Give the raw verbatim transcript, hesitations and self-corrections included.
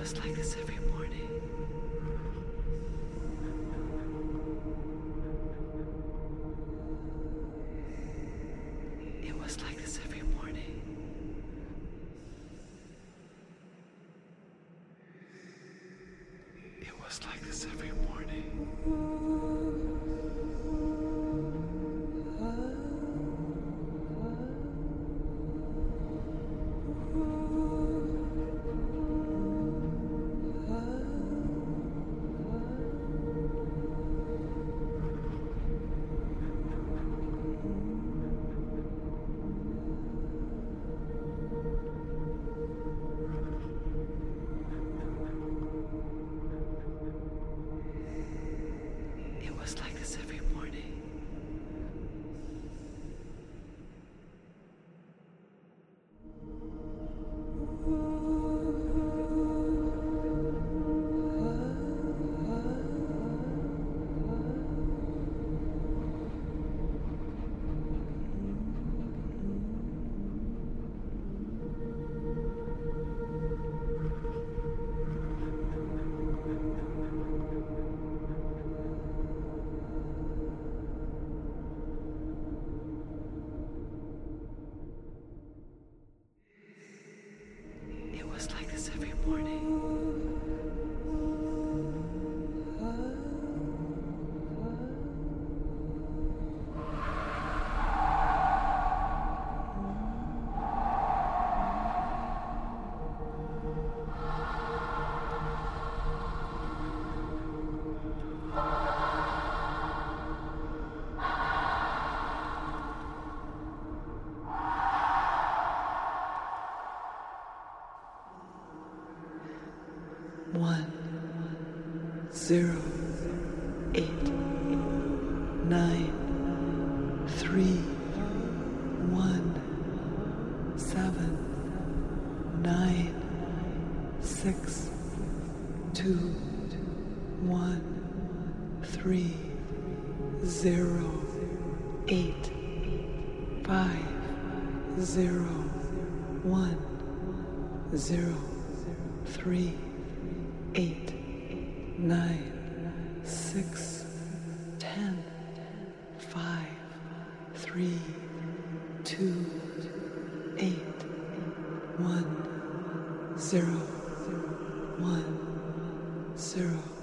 was like this every morning. It was like this every morning. It was like this every morning. It was like this every morning. It was like this every morning. One, zero, eight, nine, three, one, seven, nine, six, two, one, three, zero, eight, five, zero, one, zero, three, eight, nine, six, ten, five, three, two, eight, one, zero, one, zero.